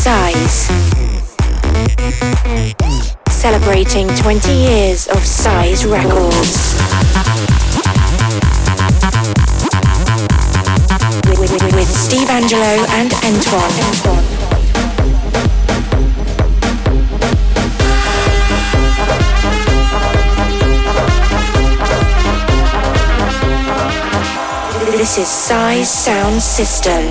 Size. Celebrating 20 years of Size Records. With Steve Angelo and Antoine. This is Size Sound System.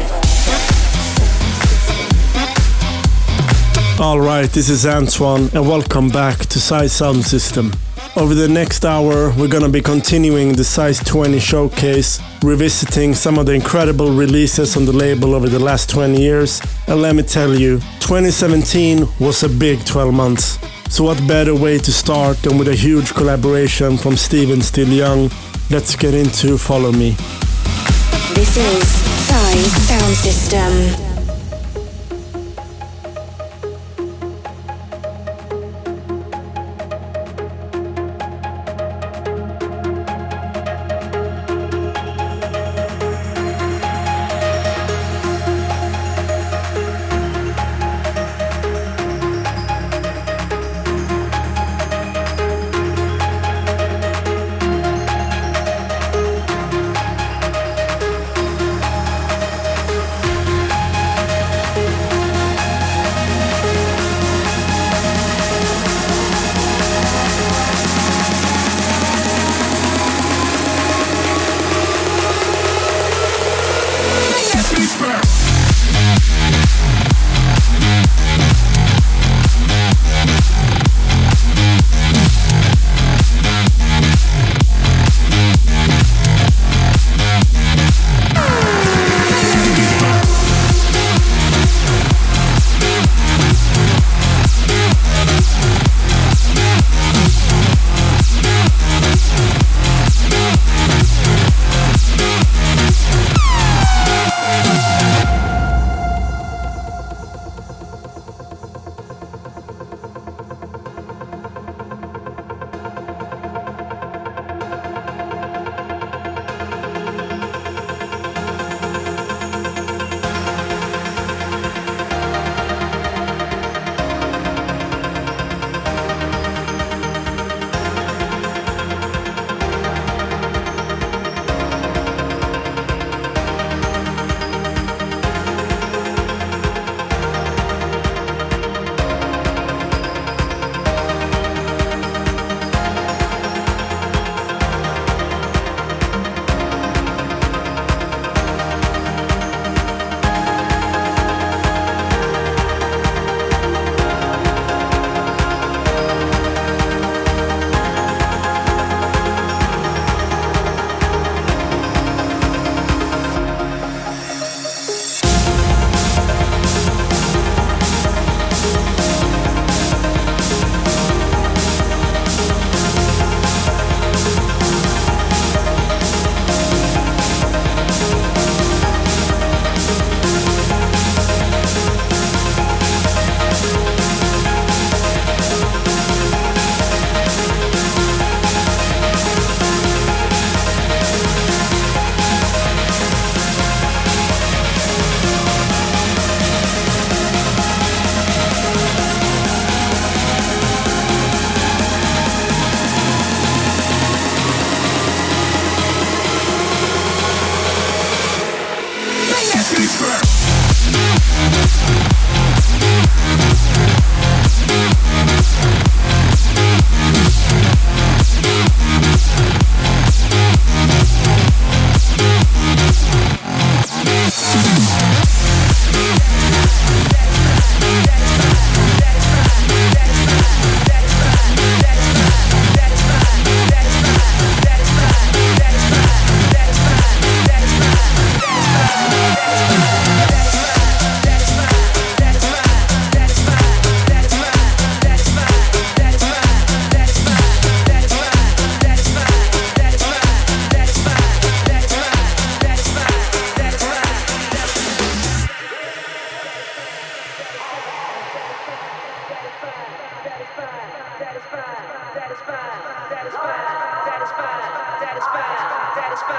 Alright, this is Antoine and welcome back to Size Sound System. Over the next hour, we're gonna be continuing the Size 20 showcase, revisiting some of the incredible releases on the label over the last 20 years. And let me tell you, 2017 was a big 12 months. So what better way to start than with a huge collaboration from Steven Still Young. Let's get into Follow Me. This is Size Sound System.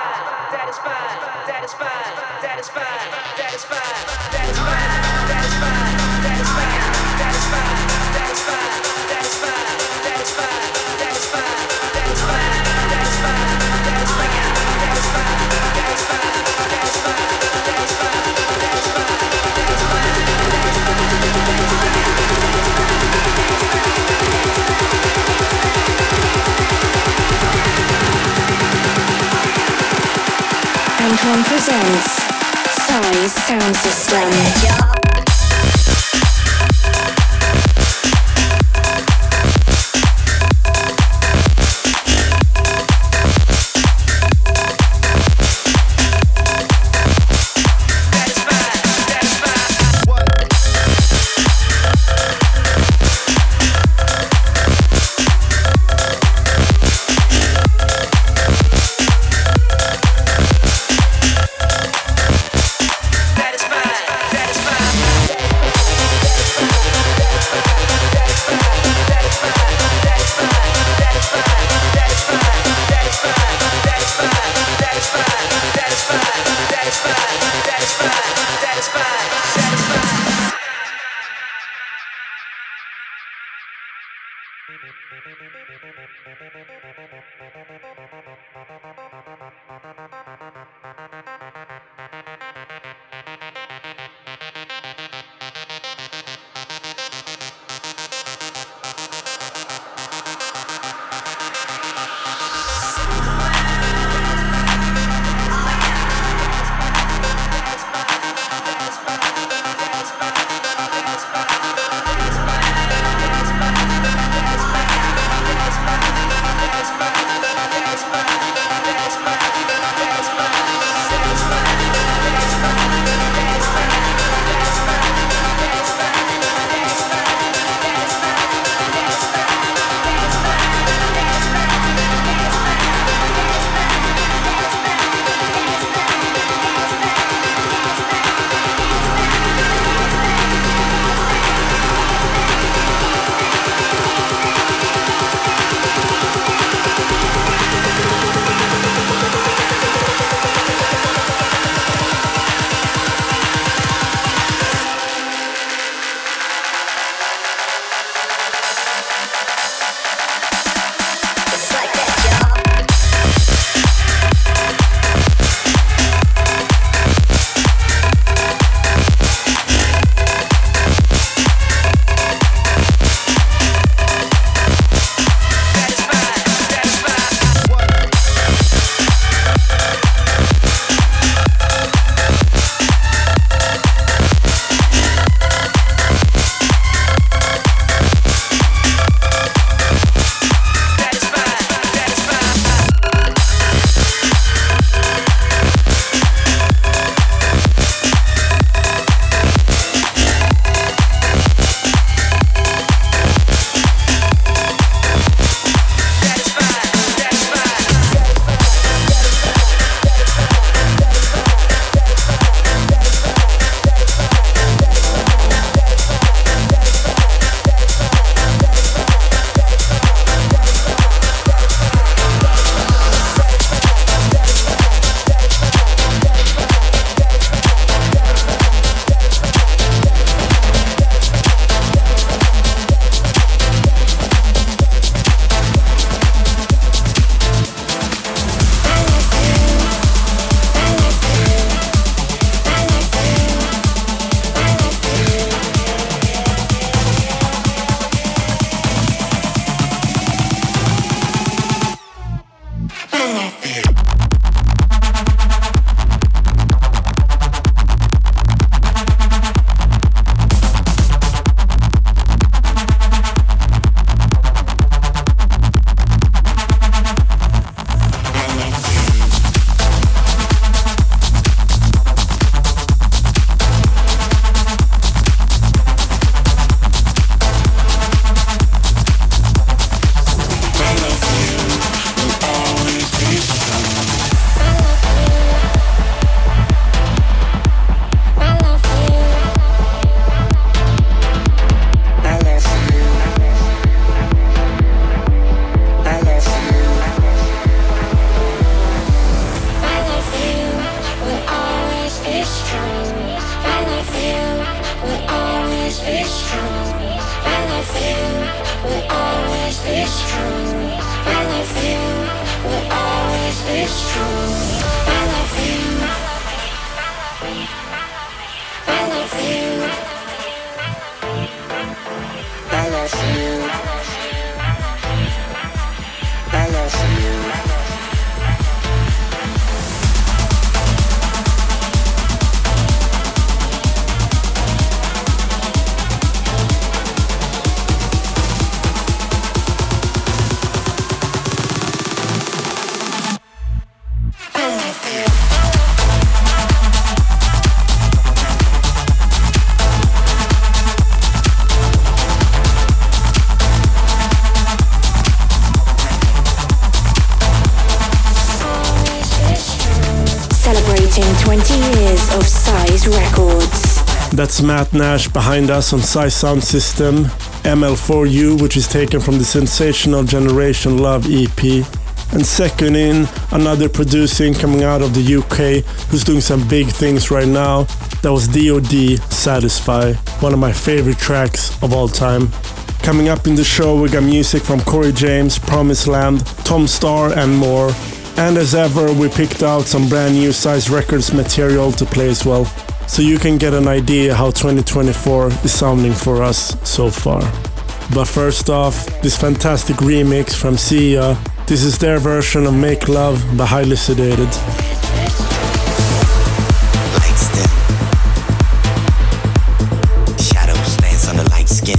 Antoine presents Size Sound System. Celebrating 20 years of Size Records. That's Matt Nash behind us on Size Sound System, ML4U, which is taken from the sensational Generation Love EP. And second in, another producing coming out of the UK who's doing some big things right now. That was DOD, Satisfy, one of my favorite tracks of all time. Coming up in the show, we got music from Corey James, Promised Land, Tom Starr, and more. And as ever, we picked out some brand new Size Records material to play as well, so you can get an idea how 2024 is sounding for us so far. But first off, this fantastic remix from Sia. This is their version of Make Love by Highly Sedated. Lights dim. Shadows dance on the light skin.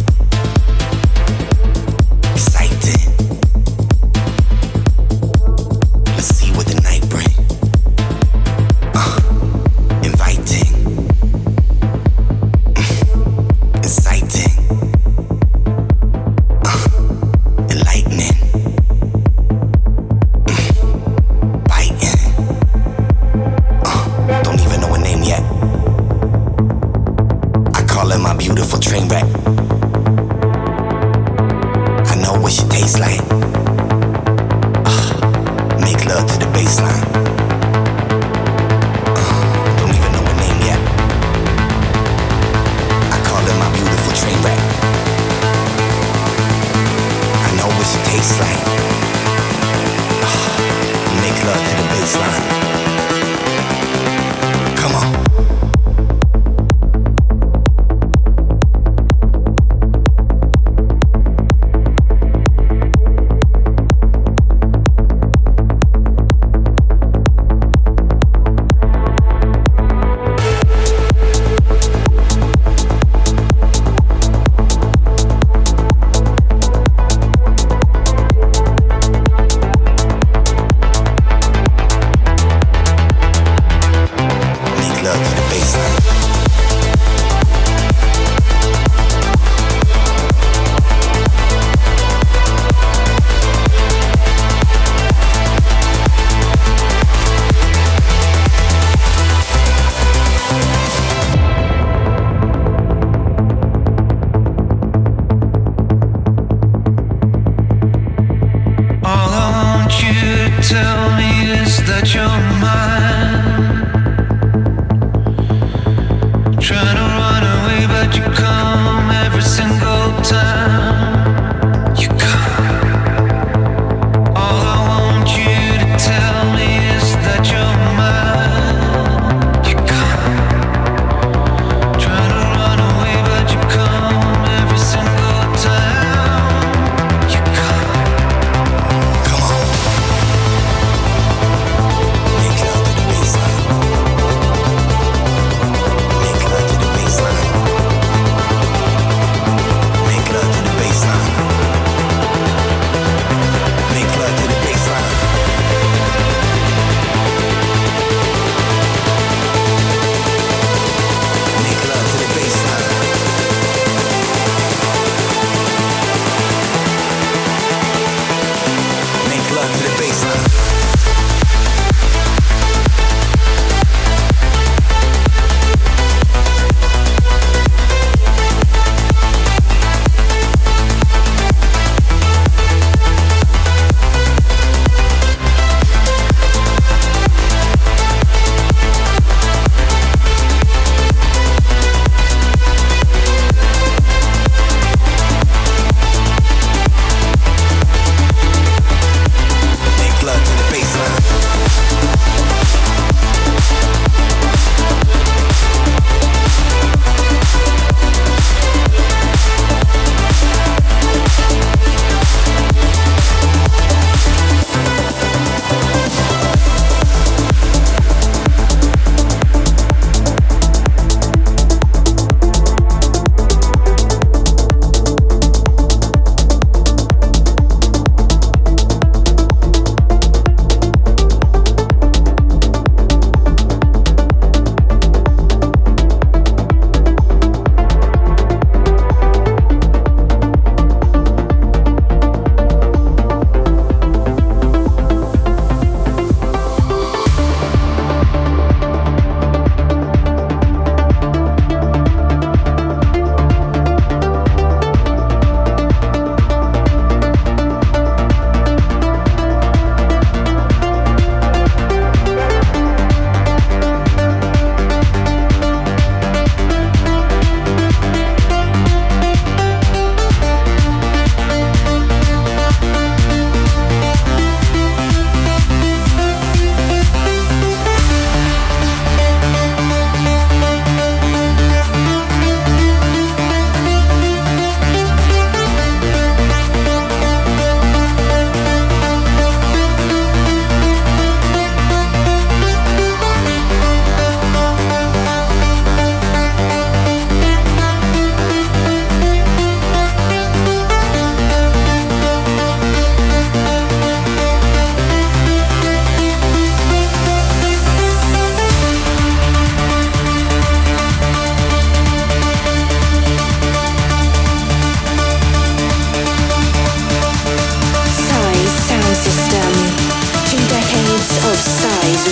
Exciting. Let's see what the night brings. Inviting. Inciting. Enlightening. Biting. Don't even know her name yet.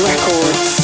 Records.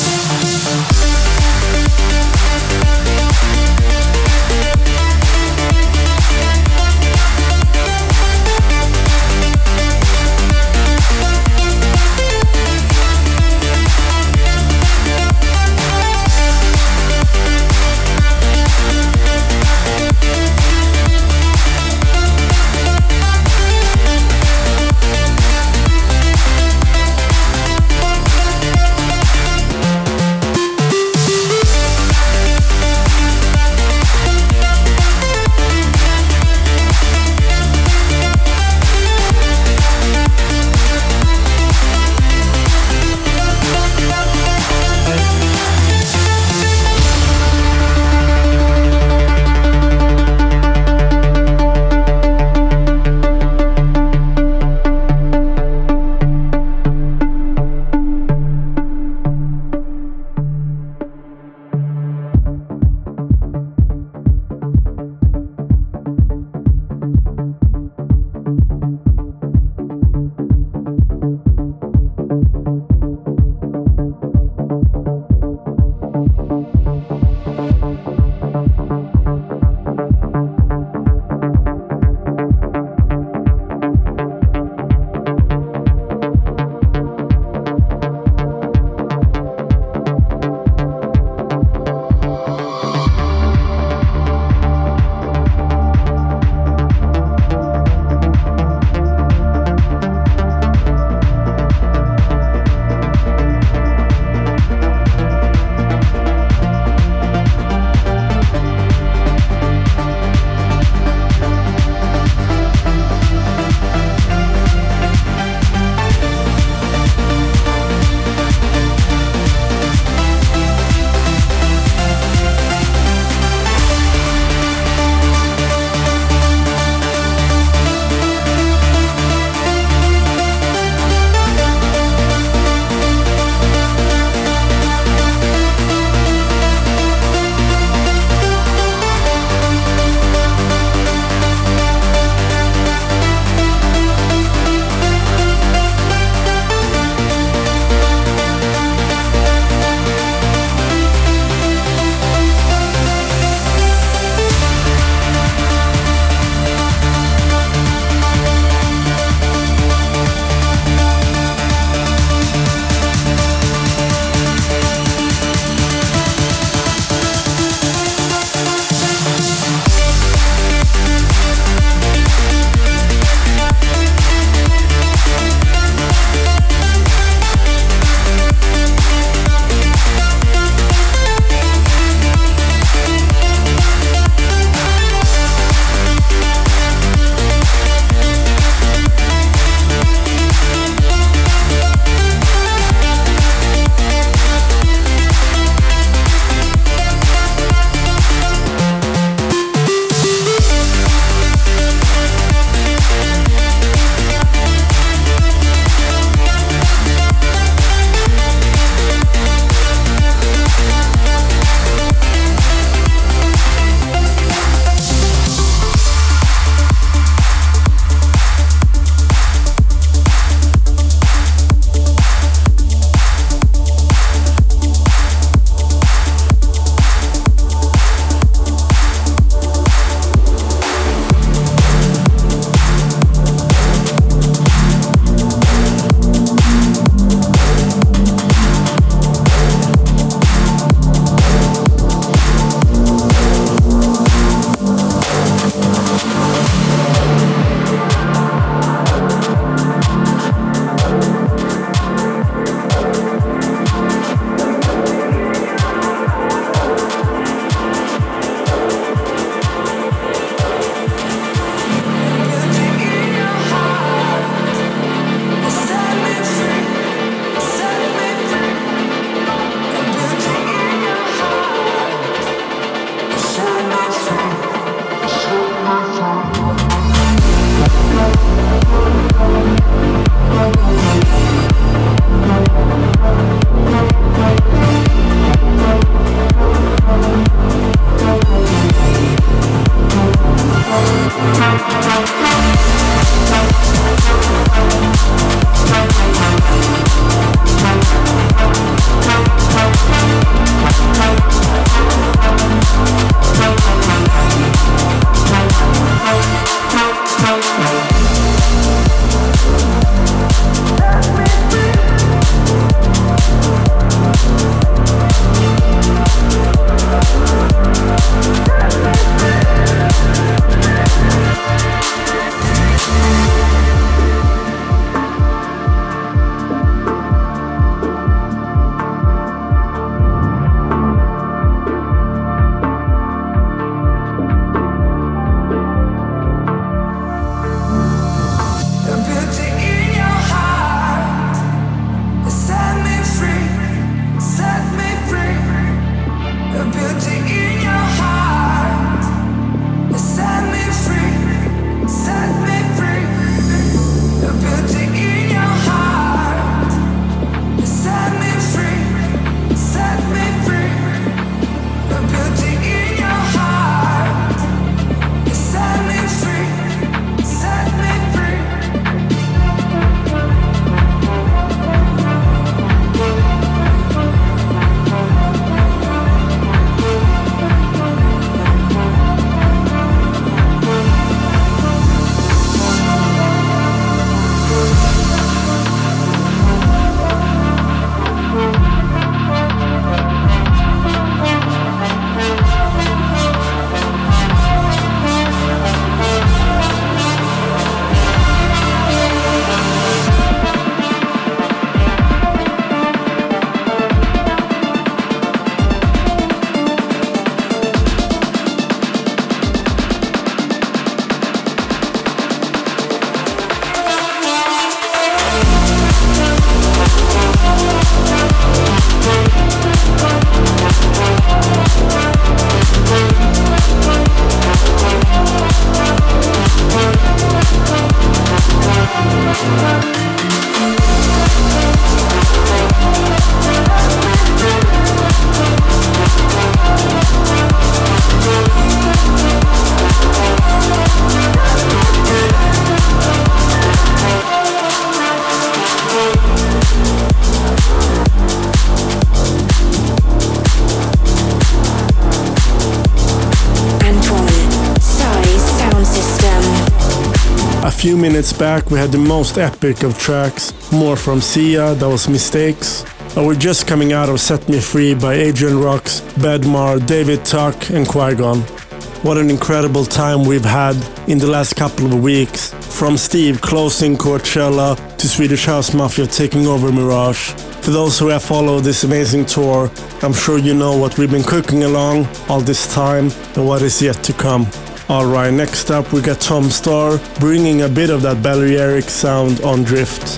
Few minutes back we had the most epic of tracks, more from Sia, that was Mistakes. And we're just coming out of Set Me Free by Adrian Rocks, Bedmar, David Tuck and Qui-Gon. What an incredible time we've had in the last couple of weeks, from Steve closing Coachella to Swedish House Mafia taking over Mirage. For those who have followed this amazing tour, I'm sure you know what we've been cooking along all this time and what is yet to come. Alright, next up we got Tom Starr bringing a bit of that Balearic sound on Drift.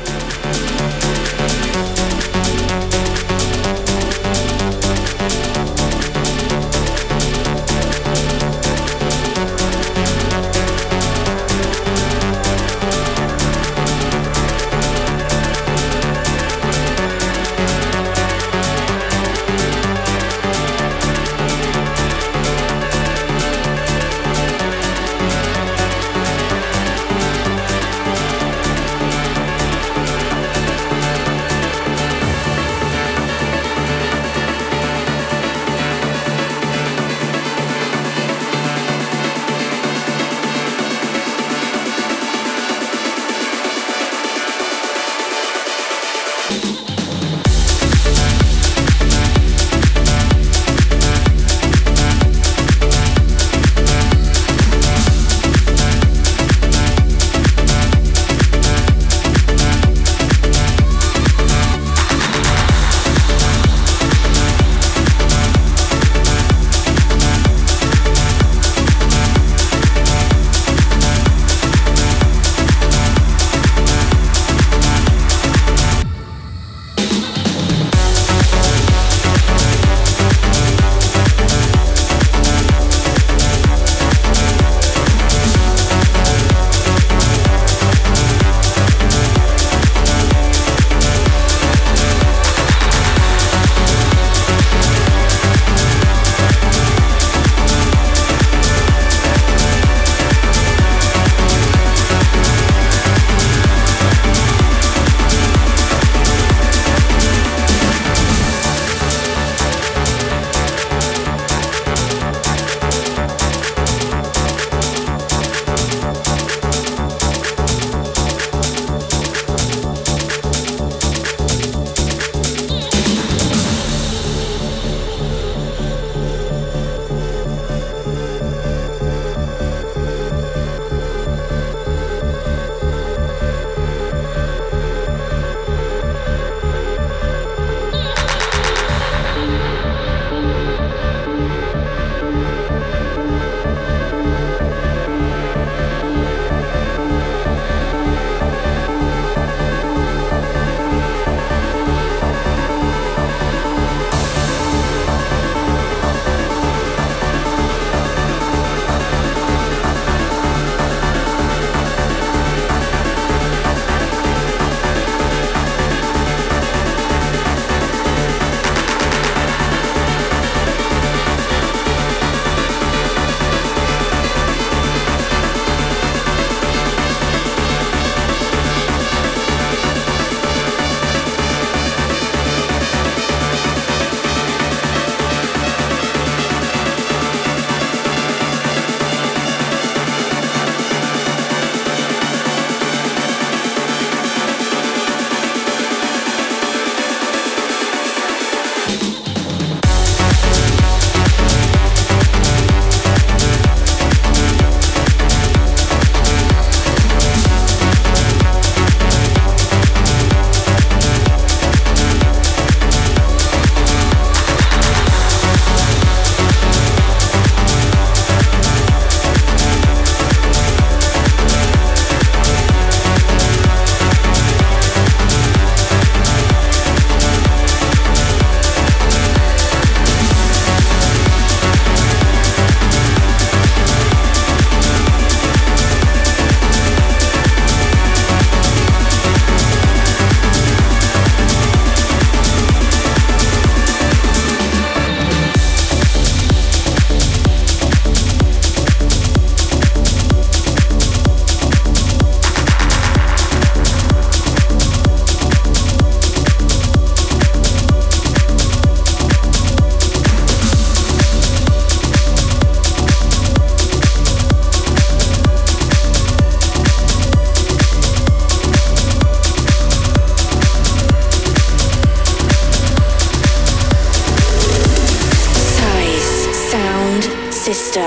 system.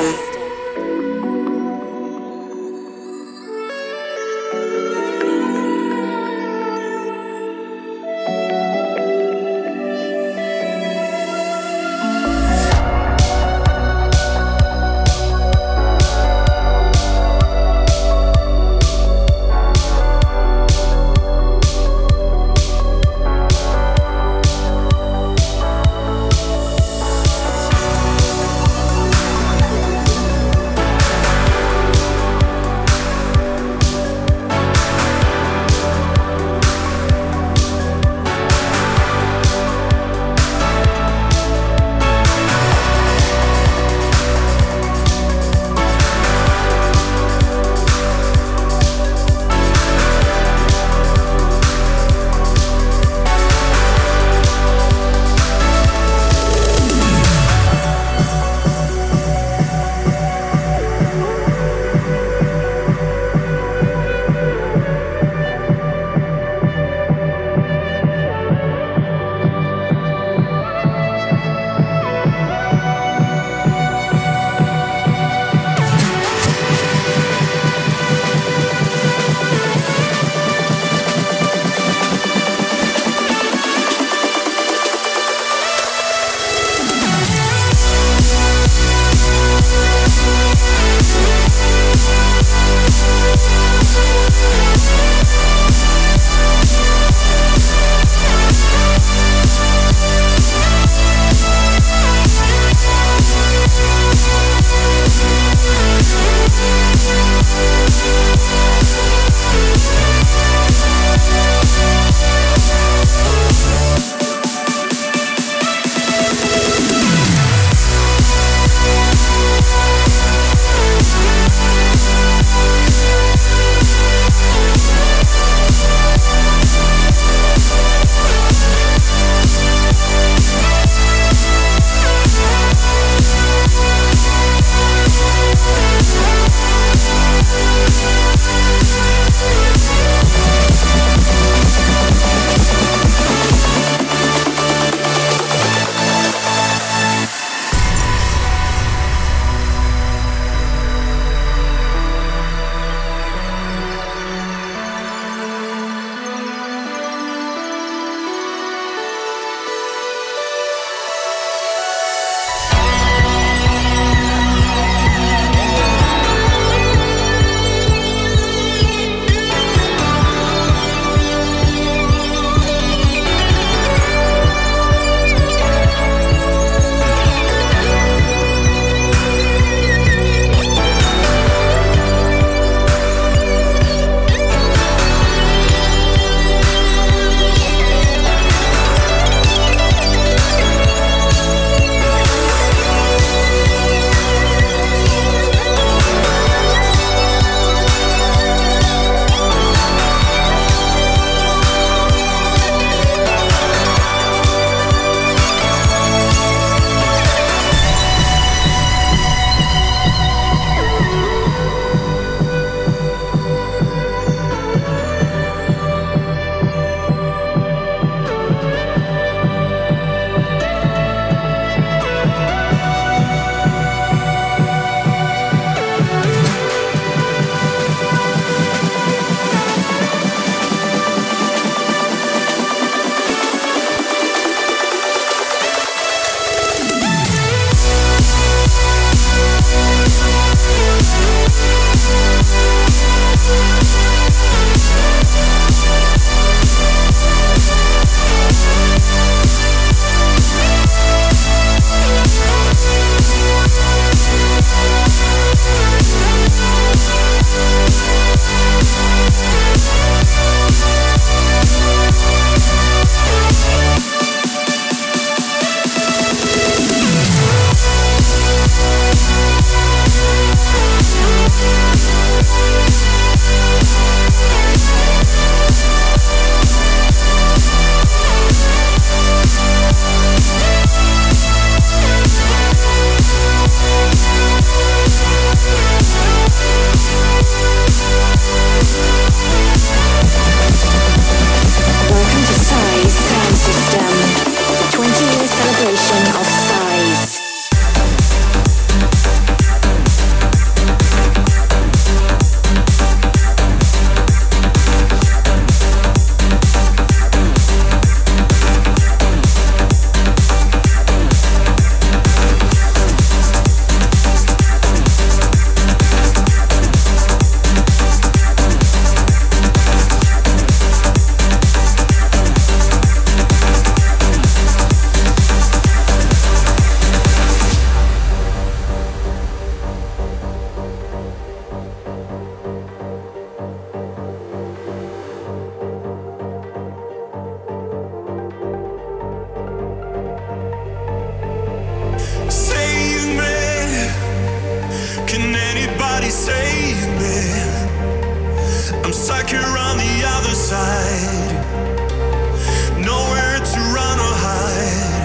save me. I'm stuck here on the other side, nowhere to run or hide.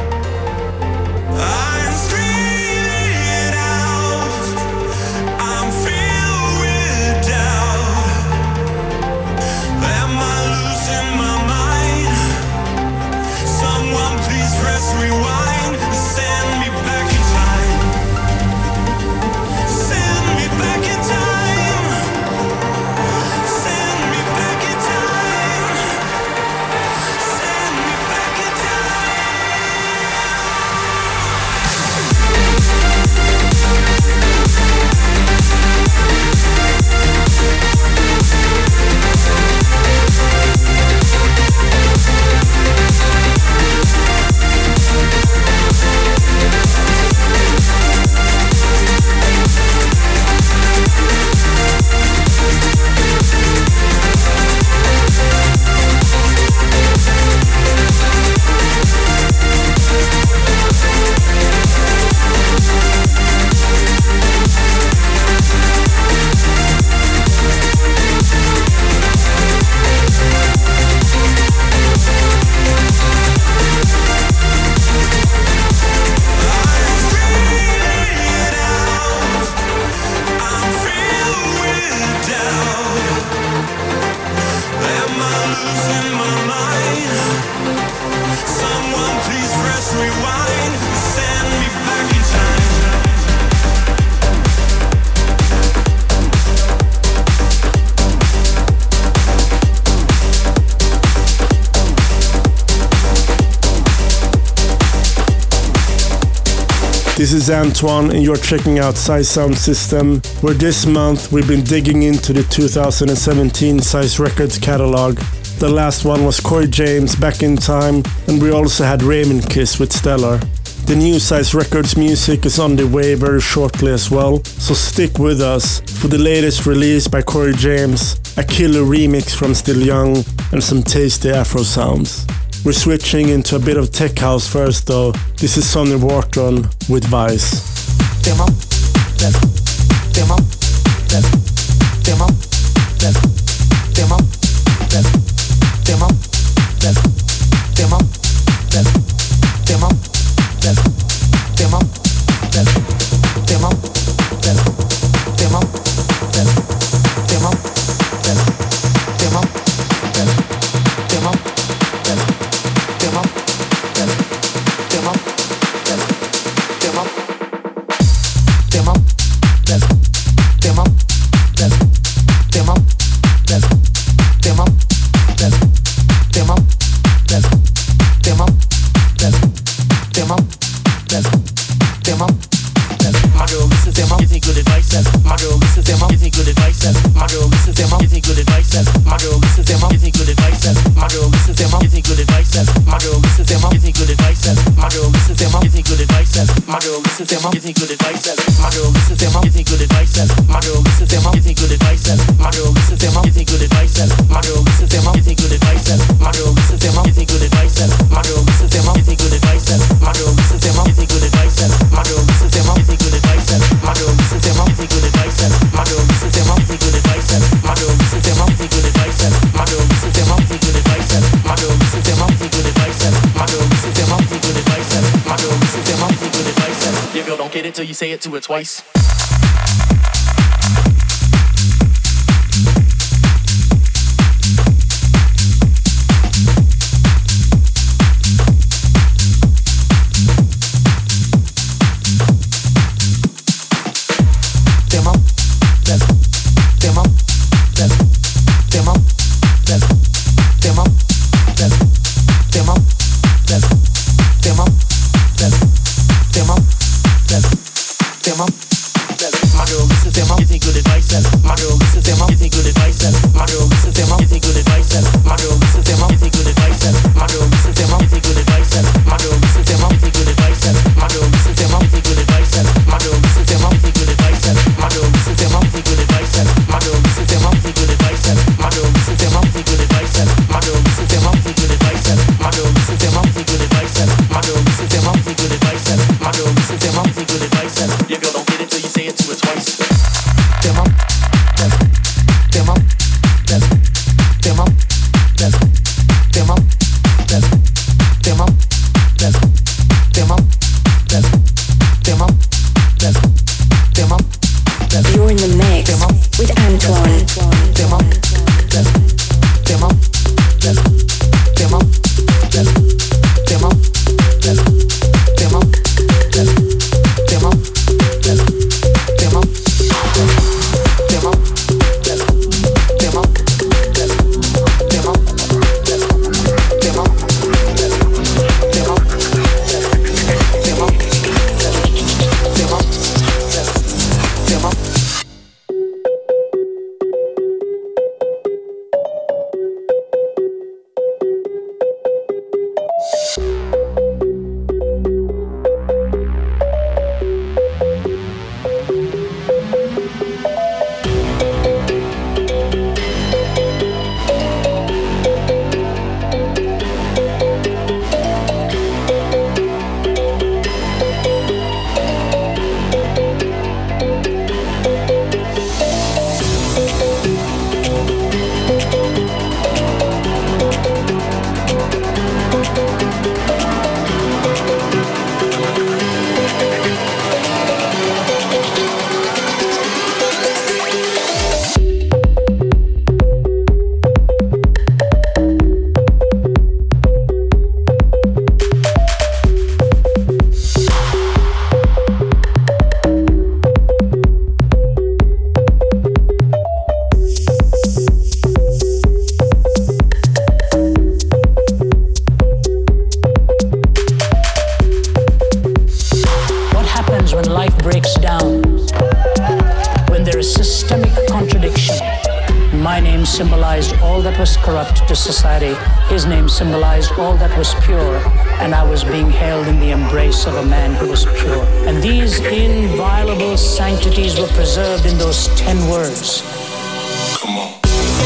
I'm screaming out, I'm filled with doubt. Am I losing my mind? Someone please press rewind and send me back in time. Send me back in time. Send me back in time. Send me back in This is Antoine and you're checking out Size Sound System, where this month we've been digging into the 2017 Size Records catalog. The last one was Corey James, Back in Time, and we also had Raymond Kiss with Stellar. The new Size Records music is on the way very shortly as well, so stick with us for the latest release by Corey James, a killer remix from Still Young, and some tasty Afro sounds. We're switching into a bit of tech house first though. This is Sonny Wharton with Vice. Demo, demo, demo, demo, demo, demo, demo, demo, demo, demo, demo, demo, demo, Till you say it to it twice. breaks down, when there is systemic contradiction. My name symbolized all that was corrupt to society. His name symbolized all that was pure, and I was being held in the embrace of a man who was pure. And these inviolable sanctities were preserved in those 10 words. Come on.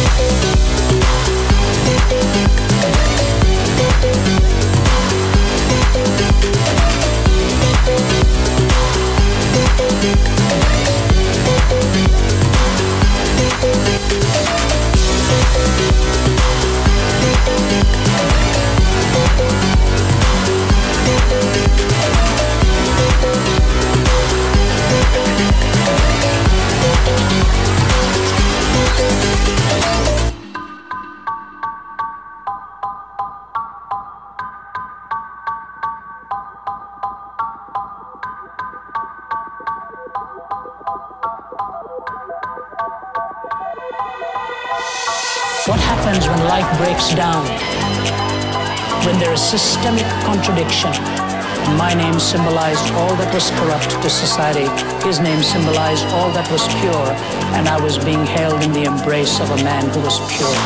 What happens when life breaks down? When there is systemic contradiction. My name symbolized all that was corrupt to society. His name symbolized all that was pure, and I was being held in the embrace of a man who was pure.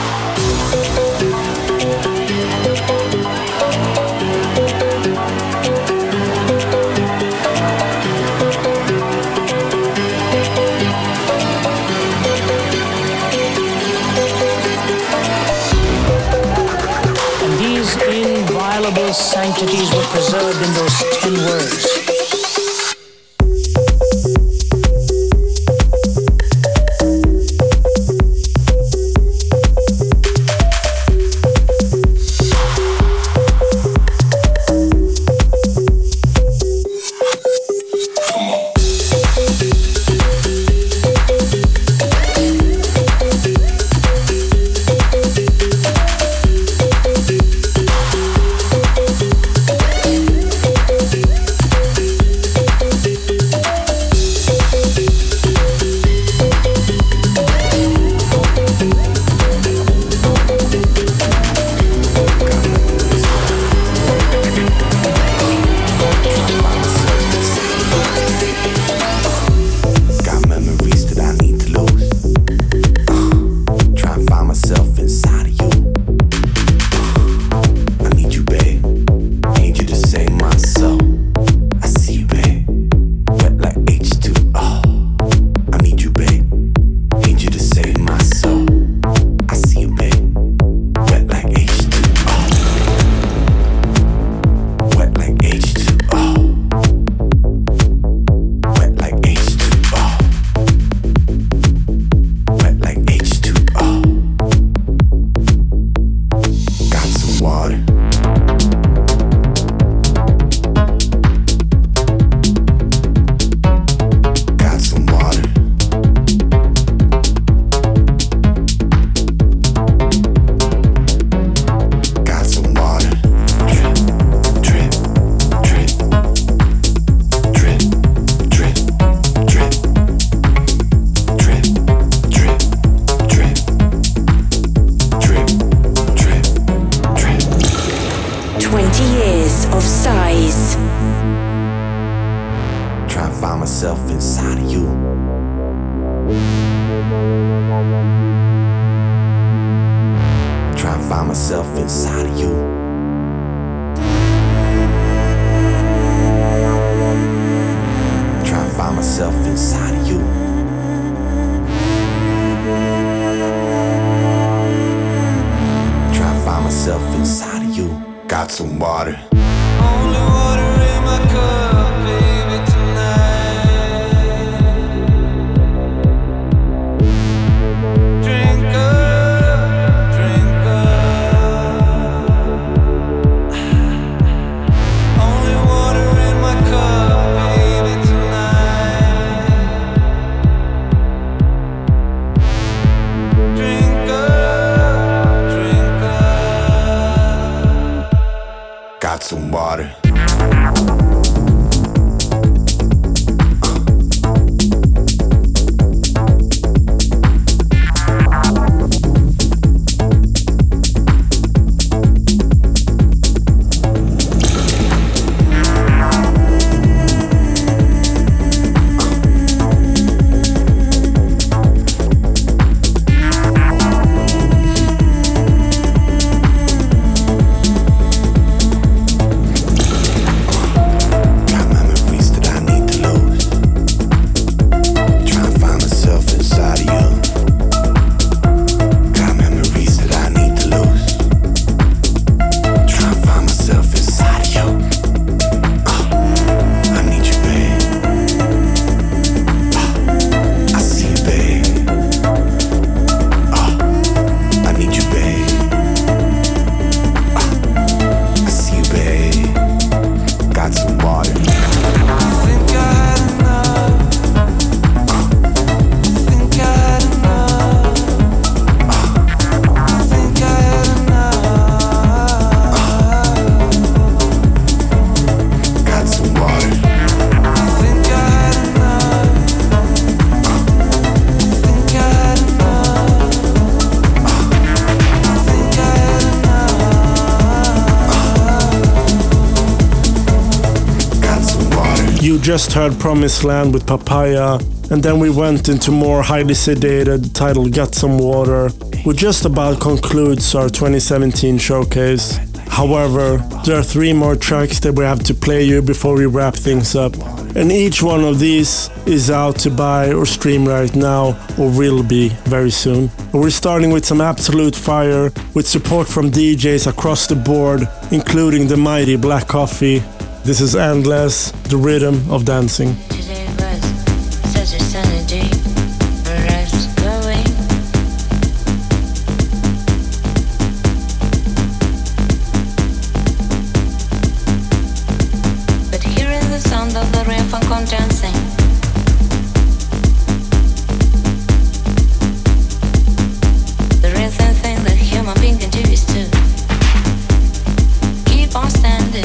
Inviolable sanctities were preserved in those 10 words. You just heard Promised Land with Papaya, and then we went into more highly sedated titled Got Some Water, which just about concludes our 2017 showcase. However, there are 3 more tracks that we have to play you before we wrap things up. And each one of these is out to buy or stream right now, or will be very soon. We're starting with some absolute fire, with support from DJs across the board, including the mighty Black Coffee. This is Endless, the rhythm of dancing. Today was such a sunny day, rest going. But hearing the sound of the rain funk on dancing, the real thing that human being can do is to keep on standing.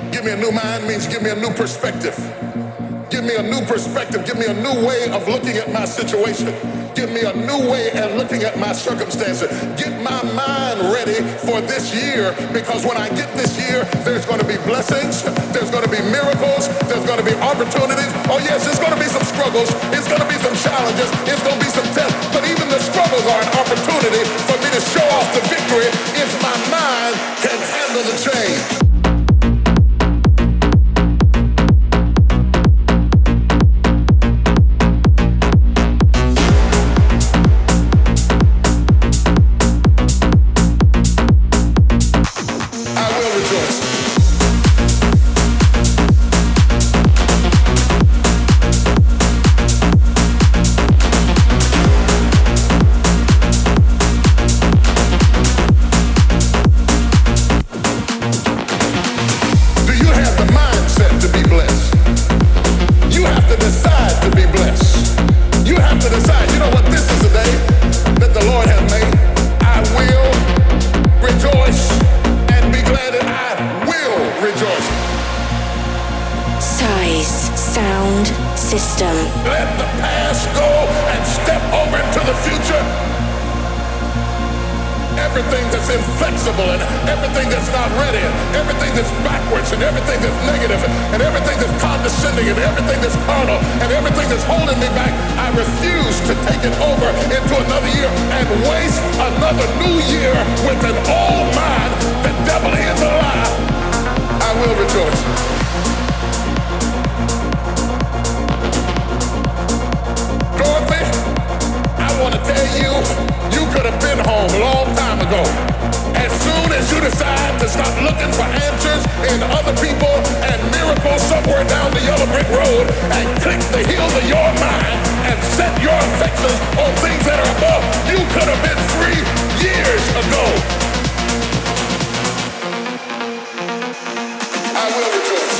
Give me a new mind means give me a new perspective. Give me a new perspective. Give me a new way of looking at my situation. Give me a new way of looking at my circumstances. Get my mind ready for this year, because when I get this year, there's going to be blessings, there's going to be miracles, there's going to be opportunities. Oh yes, there's going to be some struggles, it's going to be some challenges, it's going to be some tests, but even the struggles are an opportunity for me to show off the victory if my mind can handle the change. Let the past go and step over into the future. Everything that's inflexible and everything that's not ready and everything that's backwards and everything that's negative and everything that's condescending and everything that's carnal and everything that's holding me back, I refuse to take it over into another year and waste another new year with an old mind. The devil is a lie. I will rejoice. Dorothy, I want to tell you, you could have been home a long time ago. As soon as you decide to stop looking for answers in other people and miracles somewhere down the yellow brick road and click the heels of your mind and set your affections on things that are above, you could have been free years ago. I will rejoice.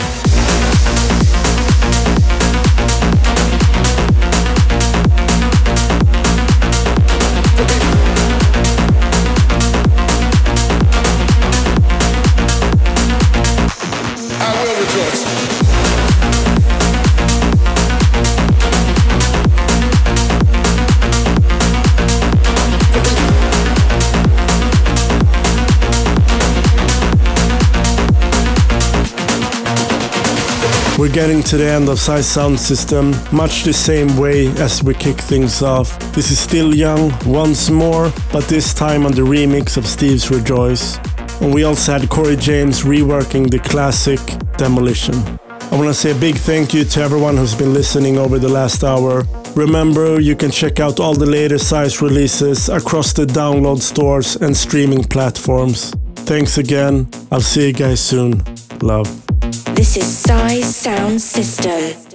We're getting to the end of Size Sound System, much the same way as we kick things off. This is Still Young once more, but this time on the remix of Steve's Rejoice. And we also had Corey James reworking the classic Demolition. I want to say a big thank you to everyone who's been listening over the last hour. Remember, you can check out all the latest Size releases across the download stores and streaming platforms. Thanks again. I'll see you guys soon. Love. This is Size Sound System.